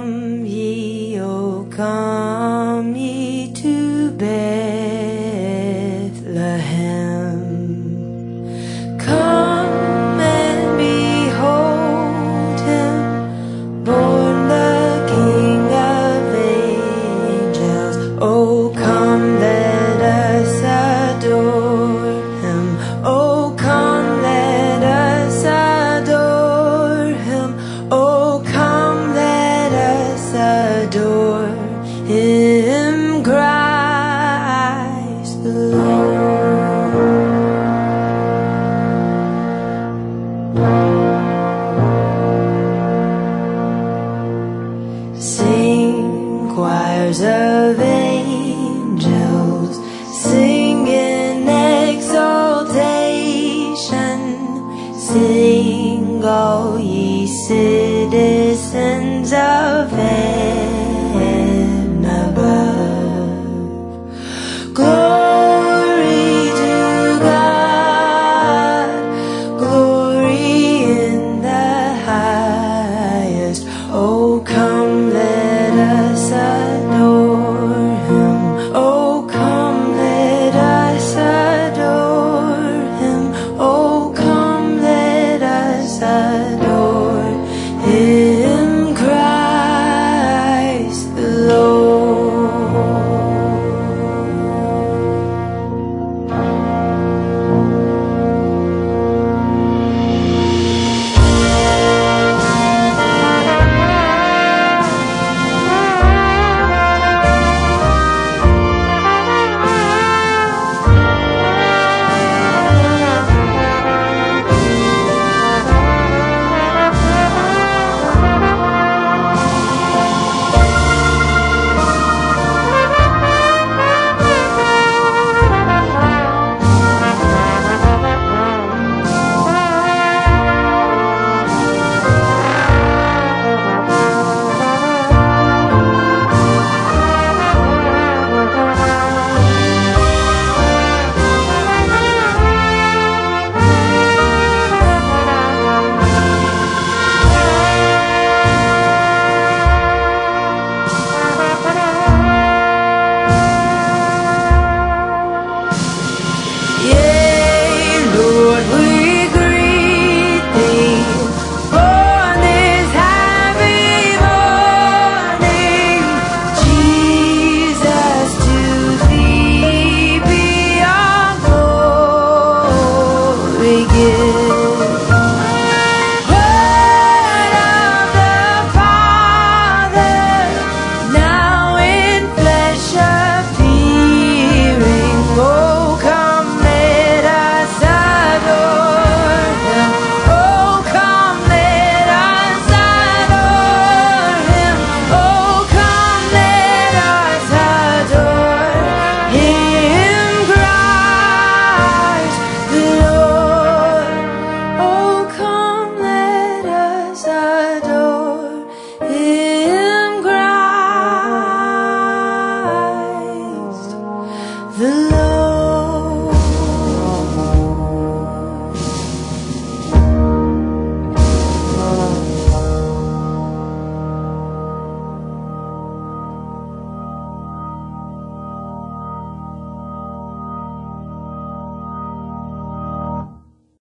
Come ye, oh come ye to Bethlehem. Come and behold him, born the King of angels. Oh come, let us adore him. Oh come, let us adore him. Oh come, let us adore him, Christ the Lord. Sing, choirs of angels, sing in exaltation. Sing, all ye citizens of heaven.